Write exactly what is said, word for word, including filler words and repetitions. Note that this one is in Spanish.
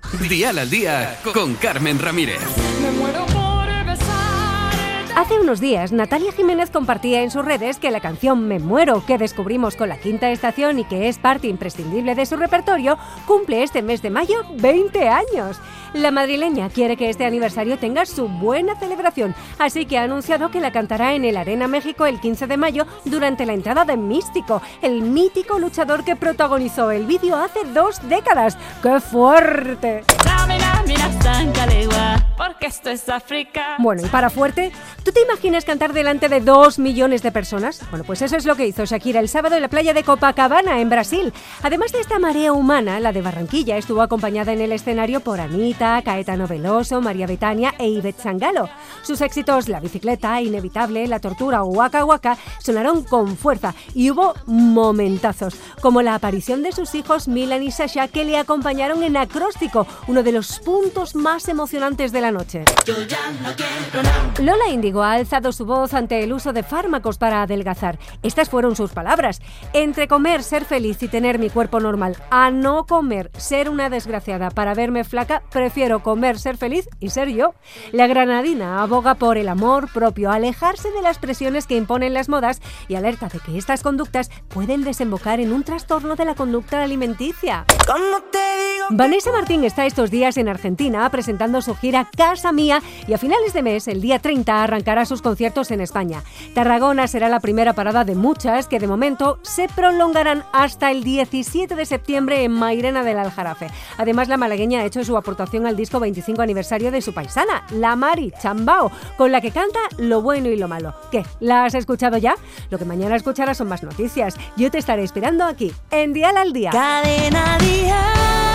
Dial al Día con Carmen Ramírez. Me muero por besar. Hace unos días, Natalia Jiménez compartía en sus redes que la canción Me Muero, que descubrimos con la Quinta Estación y que es parte imprescindible de su repertorio, cumple este mes de mayo veinte años. La madrileña quiere que este aniversario tenga su buena celebración, así que ha anunciado que la cantará en el Arena México el quince de mayo durante la entrada de Místico, el mítico luchador que protagonizó el vídeo hace dos décadas. ¡Qué fuerte! Porque esto es África. Bueno, y para fuerte, ¿tú te imaginas cantar delante de dos millones de personas? Bueno, pues eso es lo que hizo Shakira el sábado en la playa de Copacabana, en Brasil. Además de esta marea humana, la de Barranquilla estuvo acompañada en el escenario por Anita, Caetano Veloso, María Bethania e Ivette Sangalo. Sus éxitos La Bicicleta, Inevitable, La Tortura o Waka Waka sonaron con fuerza y hubo momentazos, como la aparición de sus hijos Milan y Sasha, que le acompañaron en acróstico, uno de los puntos más emocionantes de la noche. Yo ya no quiero nada. Lola Índigo ha alzado su voz ante el uso de fármacos para adelgazar. Estas fueron sus palabras. Entre comer, ser feliz y tener mi cuerpo normal, a no comer, ser una desgraciada para verme flaca, prefiero comer, ser feliz y ser yo. La granadina aboga por el amor propio, alejarse de las presiones que imponen las modas y alerta de que estas conductas pueden desembocar en un trastorno de la conducta alimenticia. ¿Cómo te digo? Vanessa Martín está estos días en Argentina presentando su gira Casa Mía y a finales de mes, el día treinta, arrancará sus conciertos en España. Tarragona será la primera parada de muchas que de momento se prolongarán hasta el diecisiete de septiembre en Mairena del Aljarafe. Además, la malagueña ha hecho su aportación al disco veinticinco aniversario de su paisana, la Mari Chambao, con la que canta lo bueno y lo malo. ¿Qué? ¿La has escuchado ya? Lo que mañana escucharás son más noticias. Yo te estaré esperando aquí, en Dial al Día. Cadena Dial.